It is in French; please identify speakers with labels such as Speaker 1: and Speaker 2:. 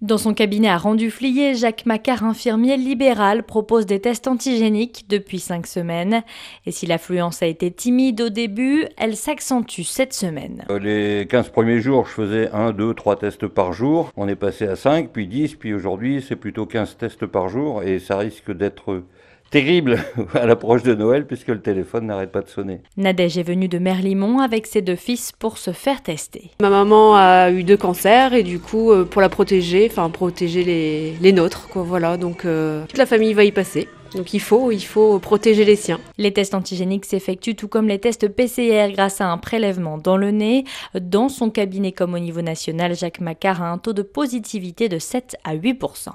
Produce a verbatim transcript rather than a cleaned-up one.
Speaker 1: Dans son cabinet à Renduflier, Jacques Macquart, infirmier libéral, propose des tests antigéniques depuis cinq semaines. Et si l'affluence a été timide au début, elle s'accentue cette semaine.
Speaker 2: Les quinze premiers jours, je faisais un, deux, trois tests par jour. On est passé à cinq, puis dix, puis aujourd'hui, c'est plutôt quinze tests par jour. Et ça risque d'être terrible à l'approche de Noël puisque le téléphone n'arrête pas de sonner.
Speaker 1: Nadège est venue de Merlimont avec ses deux fils pour se faire tester.
Speaker 3: Ma maman a eu deux cancers et du coup pour la protéger, enfin protéger les, les nôtres, quoi, voilà, donc euh, toute la famille va y passer. Donc il faut, il faut protéger les siens.
Speaker 1: Les tests antigéniques s'effectuent tout comme les tests P C R grâce à un prélèvement dans le nez. Dans son cabinet comme au niveau national, Jacques Macquart a un taux de positivité de sept à huit pour cent.